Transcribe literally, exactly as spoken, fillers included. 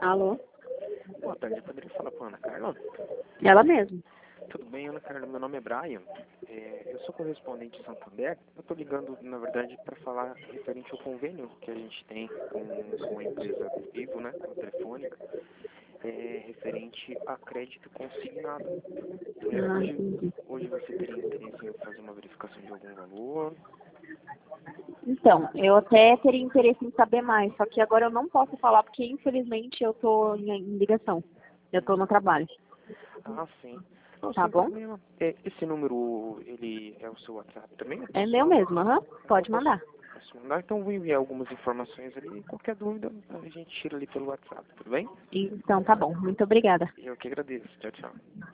Alô? Boa tarde, eu poderia falar com a Ana Carla? Ela mesma. Tudo bem, Ana Carla? Meu nome é Brian. É, eu sou correspondente de Santander. Eu estou ligando, na verdade, para falar referente ao convênio que a gente tem com, com a empresa Vivo, né, com a Telefônica, é, referente a crédito consignado. É, Ah, hoje, entendi. hoje você teria interesse em fazer uma verificação de algum valor? Então, eu até teria interesse em saber mais, só que agora eu não posso falar porque, infelizmente, eu estou em, em ligação. Eu estou no trabalho. Ah, sim. Não, Tá sem bom? problema. É, esse número, ele é o seu WhatsApp também? É É meu pessoal? mesmo, aham. Pode Eu posso, mandar. posso mandar, então vou enviar algumas informações ali. Qualquer dúvida, a gente tira ali pelo WhatsApp, tudo bem? Então, tá bom. Muito obrigada. Eu que agradeço. Tchau, tchau.